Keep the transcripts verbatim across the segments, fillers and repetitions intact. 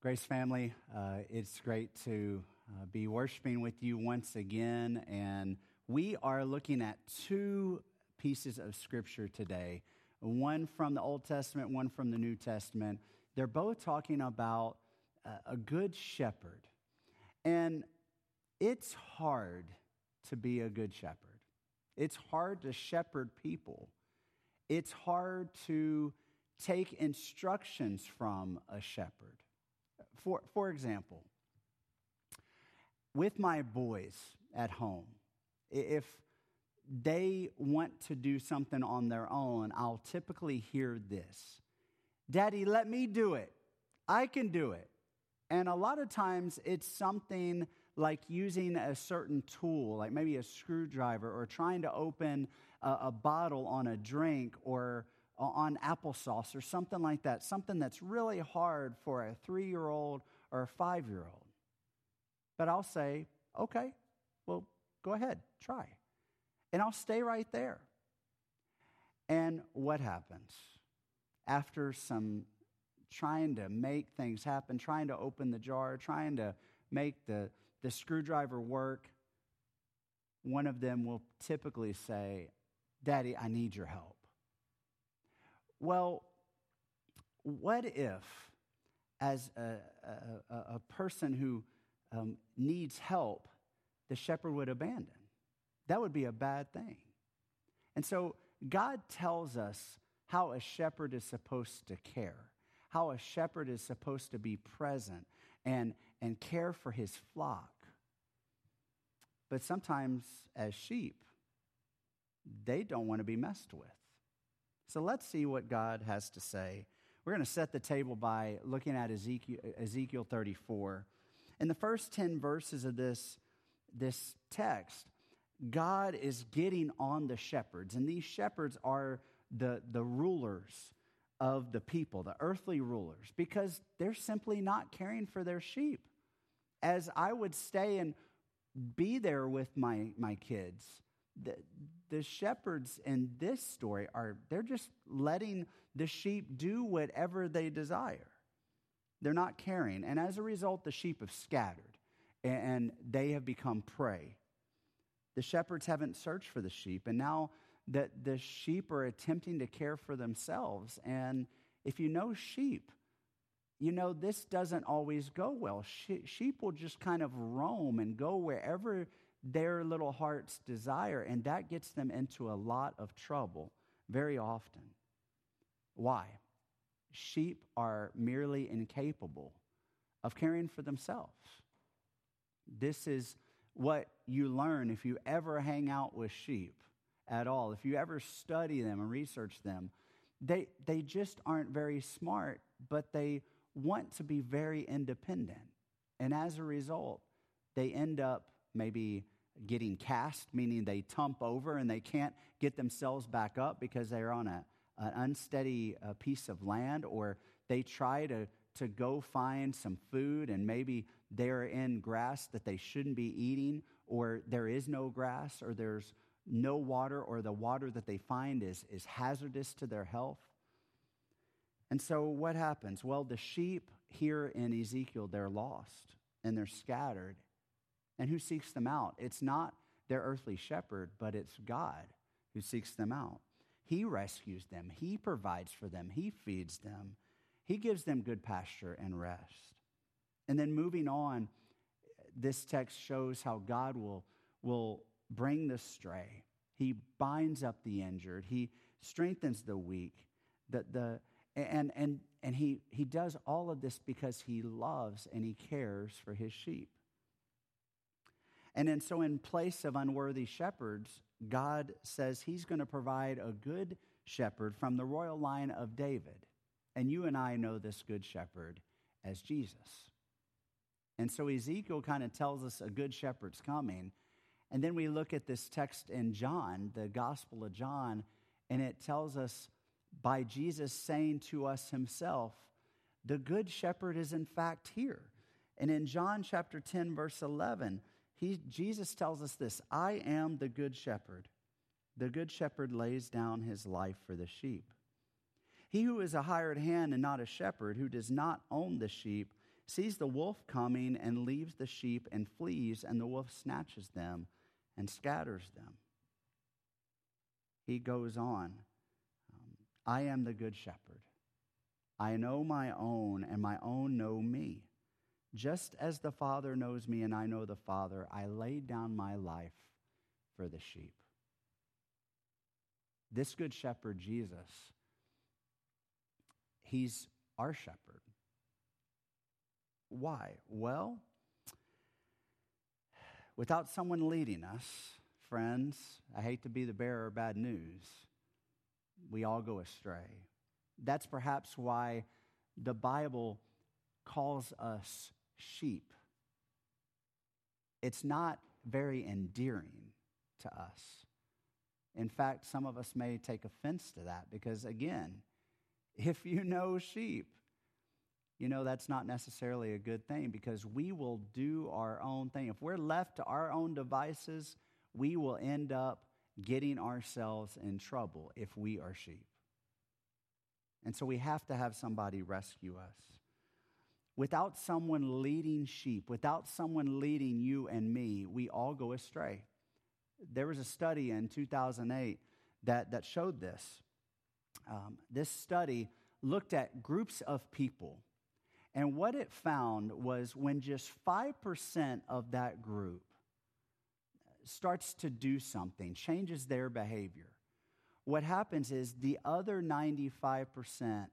Grace family, uh, it's great to uh, be worshiping with you once again, and we are looking at two pieces of Scripture today, one from the Old Testament, one from the New Testament. They're both talking about uh, a good shepherd, and it's hard to be a good shepherd. It's hard to shepherd people. It's hard to take instructions from a shepherd. For, for example, with my boys at home, if they want to do something on their own, I'll typically hear this: "Daddy, let me do it. I can do it." And a lot of times it's something like using a certain tool, like maybe a screwdriver, or trying to open a, a bottle on a drink or on applesauce or something like that, something that's really hard for a three-year-old or a five-year-old. But I'll say, okay, well, go ahead, try. And I'll stay right there. And what happens? After some trying to make things happen, trying to open the jar, trying to make the, the screwdriver work, one of them will typically say, "Daddy, I need your help." Well, what if, as a, a, a person who um, needs help, the shepherd would abandon? That would be a bad thing. And so God tells us how a shepherd is supposed to care, how a shepherd is supposed to be present and, and care for his flock. But sometimes, as sheep, they don't want to be messed with. So let's see what God has to say. We're going to set the table by looking at Ezekiel, Ezekiel thirty-four. In the first ten verses of this, this text, God is getting on the shepherds. And these shepherds are the, the rulers of the people, the earthly rulers, because they're simply not caring for their sheep. As I would stay and be there with my, my kids, the, the shepherds in this story are, they're just letting the sheep do whatever they desire. They're not caring. And as a result, the sheep have scattered and they have become prey. The shepherds haven't searched for the sheep, and now that the sheep are attempting to care for themselves. And if you know sheep, you know this doesn't always go well. She- sheep will just kind of roam and go wherever their little hearts desire, and that gets them into a lot of trouble very often. Why? Sheep are merely incapable of caring for themselves. This is what you learn if you ever hang out with sheep at all. If you ever study them and research them, they, they just aren't very smart, but they want to be very independent. And as a result, they end up maybe getting cast, meaning they tump over and they can't get themselves back up because they're on a, an unsteady uh, piece of land, or they try to, to go find some food and maybe they're in grass that they shouldn't be eating, or there is no grass, or there's no water, or the water that they find is, is hazardous to their health. And so what happens? Well, the sheep here in Ezekiel, they're lost and they're scattered. And who seeks them out? It's not their earthly shepherd, but it's God who seeks them out. He rescues them. He provides for them. He feeds them. He gives them good pasture and rest. And then moving on, this text shows how God will, will bring the stray. He binds up the injured. He strengthens the weak. The, the, and and, and he, he does all of this because he loves and he cares for his sheep. And then so in place of unworthy shepherds, God says he's going to provide a good shepherd from the royal line of David. And you and I know this good shepherd as Jesus. And so Ezekiel kind of tells us a good shepherd's coming. And then we look at this text in John, the Gospel of John, and it tells us by Jesus saying to us himself, the good shepherd is in fact here. And in John chapter ten, verse eleven, He, Jesus tells us this: I am the good shepherd. The good shepherd lays down his life for the sheep. He who is a hired hand and not a shepherd, who does not own the sheep, sees the wolf coming and leaves the sheep and flees, and the wolf snatches them and scatters them. He goes on, um, I am the good shepherd. I know my own, and my own know me. Just as the Father knows me and I know the Father, I lay down my life for the sheep. This good shepherd, Jesus, he's our shepherd. Why? Well, without someone leading us, friends, I hate to be the bearer of bad news, we all go astray. That's perhaps why the Bible calls us sheep. It's not very endearing to us. In fact, some of us may take offense to that because, again, if you know sheep, you know that's not necessarily a good thing because we will do our own thing. If we're left to our own devices, we will end up getting ourselves in trouble if we are sheep. And so we have to have somebody rescue us. Without someone leading sheep, without someone leading you and me, we all go astray. There was a study in two thousand eight that, that showed this. Um, this study looked at groups of people. And what it found was when just five percent of that group starts to do something, changes their behavior, what happens is the other ninety-five percent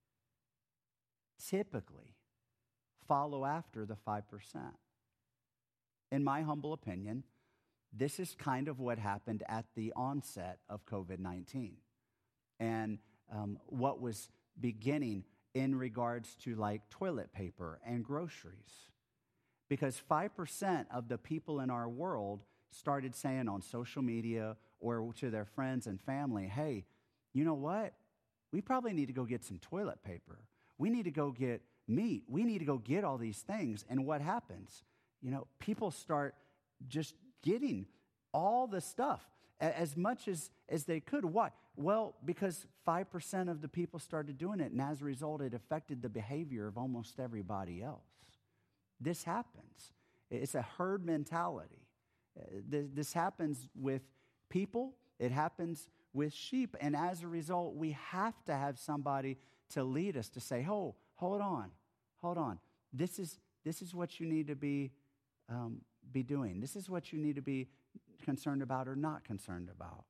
typically follow after the five percent. In my humble opinion, this is kind of what happened at the onset of covid nineteen and um, what was beginning in regards to like toilet paper and groceries. Because five percent of the people in our world started saying on social media or to their friends and family, hey, you know what? We probably need to go get some toilet paper. We need to go get meat. We need to go get all these things. And what happens? You know, people start just getting all the stuff as much as, as they could. Why? Well, because five percent of the people started doing it, and as a result, it affected the behavior of almost everybody else. This happens. It's a herd mentality. This happens with people. It happens with sheep. And as a result, we have to have somebody to lead us to say, oh, hold on, hold on. This is, this is what you need to be, um, be doing. This is what you need to be concerned about or not concerned about.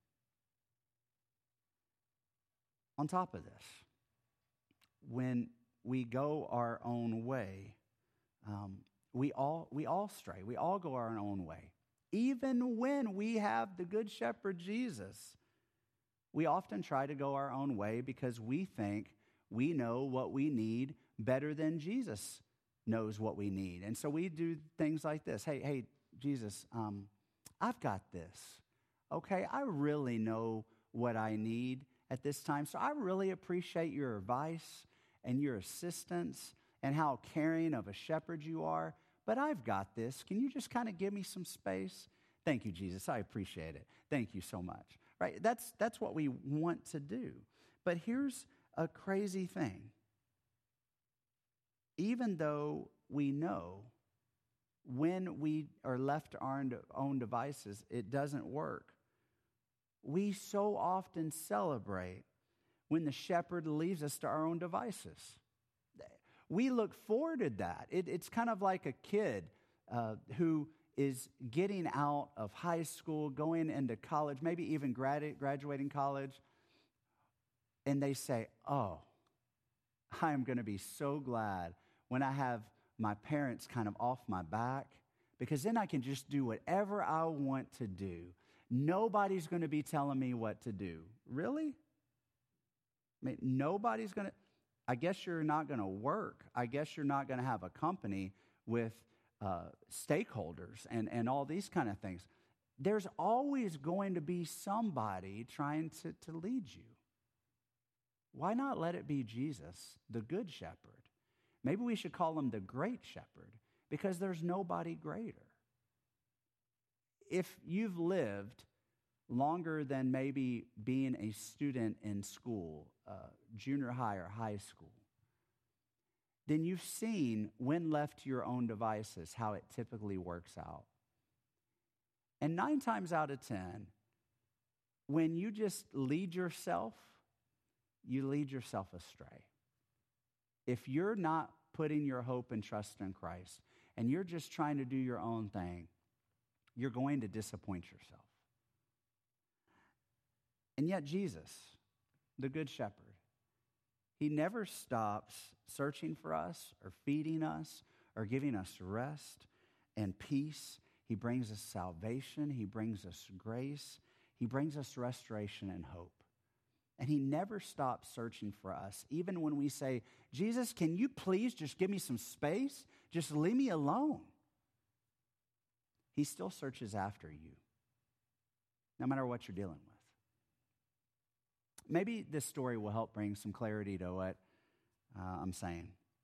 On top of this, when we go our own way, um, we all we all stray. We all go our own way. Even when we have the Good Shepherd Jesus, we often try to go our own way because we think we know what we need better than Jesus knows what we need. And so we do things like this. Hey, hey, Jesus, um, I've got this. Okay, I really know what I need at this time. So I really appreciate your advice and your assistance and how caring of a shepherd you are. But I've got this. Can you just kind of give me some space? Thank you, Jesus. I appreciate it. Thank you so much. Right? That's, that's what we want to do. But here's a crazy thing. Even though we know when we are left to our own devices, it doesn't work, we so often celebrate when the shepherd leaves us to our own devices. We look forward to that. It, it's kind of like a kid uh, who is getting out of high school, going into college, maybe even gradu- graduating college, and they say, oh, I'm going to be so glad when I have my parents kind of off my back, because then I can just do whatever I want to do. Nobody's going to be telling me what to do. Really? I mean, nobody's going to. I guess you're not going to work. I guess you're not going to have a company with uh, stakeholders and, and all these kind of things. There's always going to be somebody trying to, to lead you. Why not let it be Jesus, the Good Shepherd? Maybe we should call him the Great Shepherd, because there's nobody greater. If you've lived longer than maybe being a student in school, uh, junior high or high school, then you've seen, when left to your own devices, how it typically works out. And nine times out of ten, when you just lead yourself, you lead yourself astray. If you're not putting your hope and trust in Christ, and you're just trying to do your own thing, you're going to disappoint yourself. And yet Jesus, the Good Shepherd, he never stops searching for us or feeding us or giving us rest and peace. He brings us salvation. He brings us grace. He brings us restoration and hope. And he never stops searching for us. Even when we say, Jesus, can you please just give me some space? Just leave me alone. He still searches after you, no matter what you're dealing with. Maybe this story will help bring some clarity to what uh, I'm saying.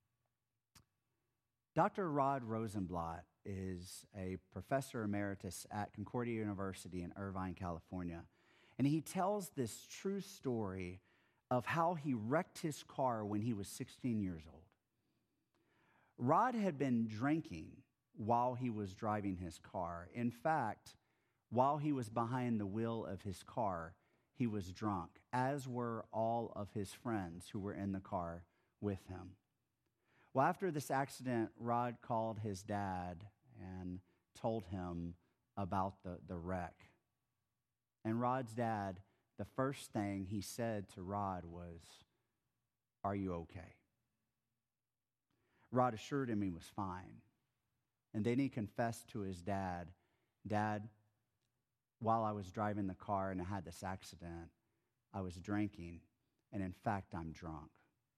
Doctor Rod Rosenblatt is a professor emeritus at Concordia University in Irvine, California. And he tells this true story of how he wrecked his car when he was sixteen years old. Rod had been drinking while he was driving his car. In fact, while he was behind the wheel of his car, he was drunk, as were all of his friends who were in the car with him. Well, after this accident, Rod called his dad and told him about the, the wreck. And Rod's dad, the first thing he said to Rod was, "Are you okay?" Rod assured him he was fine. And then he confessed to his dad, "Dad, while I was driving the car and I had this accident, I was drinking, and in fact, I'm drunk."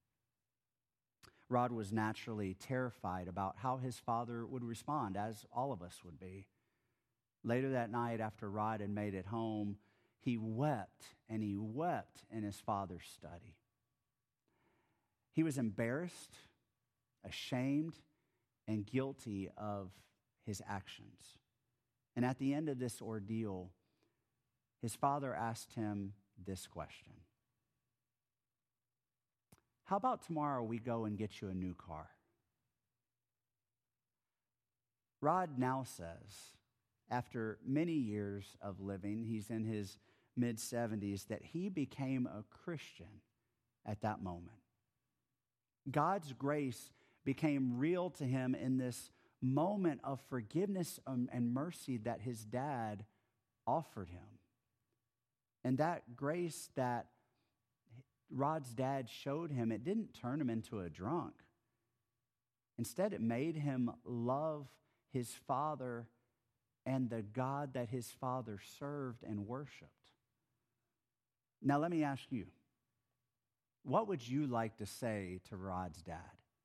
Rod was naturally terrified about how his father would respond, as all of us would be. Later that night, after Rod had made it home, he wept and he wept in his father's study. He was embarrassed, ashamed, and guilty of his actions. And at the end of this ordeal, his father asked him this question: "How about tomorrow we go and get you a new car?" Rod now says, after many years of living, he's in his mid-seventies, that he became a Christian at that moment. God's grace became real to him in this moment of forgiveness and mercy that his dad offered him. And that grace that Rod's dad showed him, it didn't turn him into a drunk. Instead, it made him love his father and the God that his father served and worshiped. Now, let me ask you, what would you like to say to Rod's dad?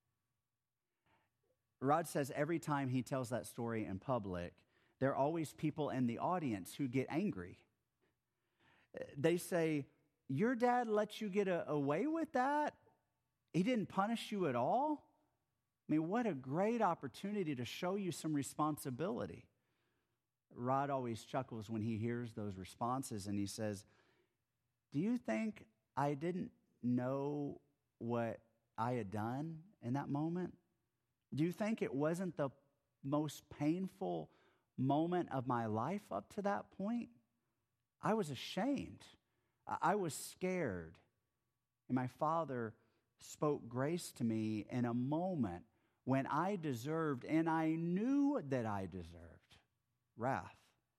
Rod says every time he tells that story in public, there are always people in the audience who get angry. They say, "Your dad let you get a, away with that? He didn't punish you at all? I mean, what a great opportunity to show you some responsibility." Rod always chuckles when he hears those responses, and he says, "Do you think I didn't know what I had done in that moment? Do you think it wasn't the most painful moment of my life up to that point? I was ashamed. I was scared. And my father spoke grace to me in a moment when I deserved, and I knew that I deserved, wrath.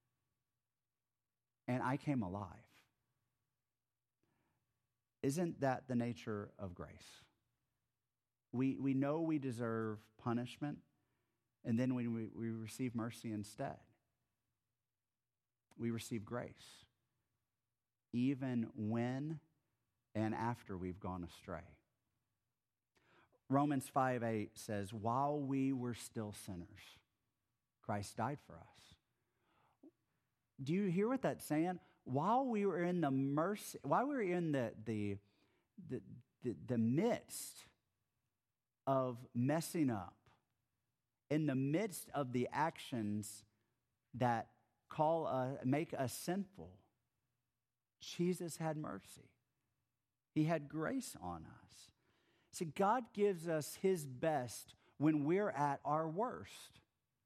And I came alive." Isn't that the nature of grace? We, we know we deserve punishment, and then when we, we receive mercy instead, we receive grace, even when and after we've gone astray. Romans five eight says, "While we were still sinners, Christ died for us." Do you hear what that's saying? While we were in the mercy, while we were in the the the, the, the midst of messing up, in the midst of the actions that call us, make us sinful, Jesus had mercy. He had grace on us. See, God gives us his best when we're at our worst.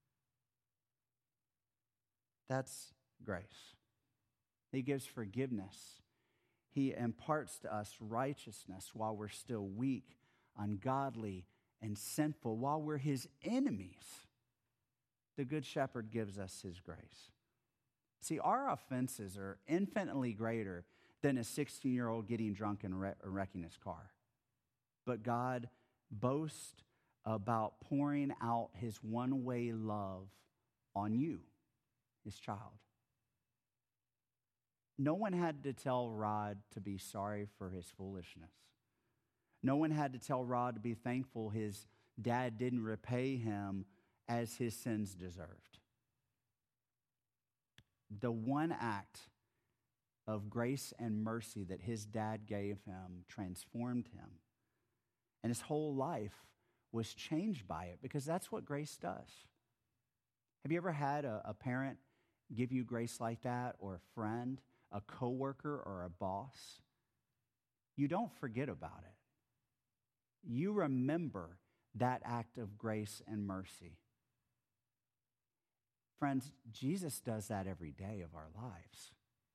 That's grace. He gives forgiveness. He imparts to us righteousness while we're still weak, ungodly, and sinful, while we're his enemies. The Good Shepherd gives us his grace. See, our offenses are infinitely greater than a sixteen-year-old getting drunk and wreck- wrecking his car. But God boasts about pouring out his one-way love on you, his child. No one had to tell Rod to be sorry for his foolishness. No one had to tell Rod to be thankful his dad didn't repay him as his sins deserved. The one act of grace and mercy that his dad gave him transformed him. And his whole life was changed by it, because that's what grace does. Have you ever had a, a parent give you grace like that, or a friend, a coworker, or a boss? You don't forget about it. You remember that act of grace and mercy. Friends, Jesus does that every day of our lives.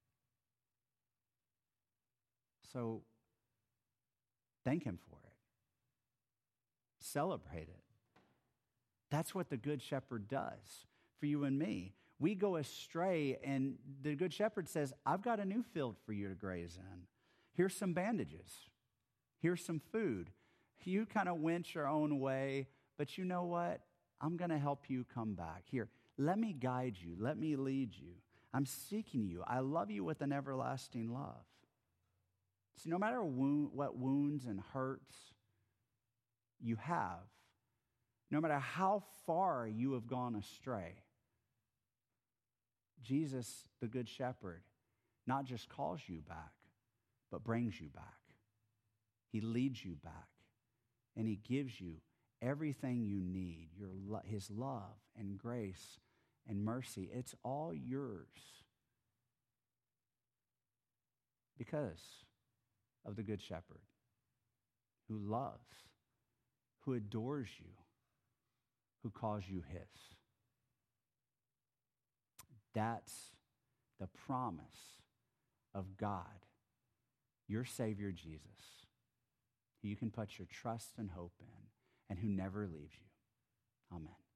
So thank him for it. Celebrate it. That's what the Good Shepherd does for you and me. We go astray, and the Good Shepherd says, I've got a new field for you to graze in. Here's some bandages. Here's some food. You kind of went your own way, but you know what? I'm going to help you come back. Here, let me guide you. Let me lead you. I'm seeking you. I love you with an everlasting love. See, no matter wound, what wounds and hurts you have, no matter how far you have gone astray, Jesus, the Good Shepherd, not just calls you back, but brings you back. He leads you back, and he gives you everything you need, your lo- his love and grace and mercy. It's all yours because of the Good Shepherd who loves, who adores you, who calls you his. That's the promise of God, your Savior Jesus, who you can put your trust and hope in, and who never leaves you. Amen.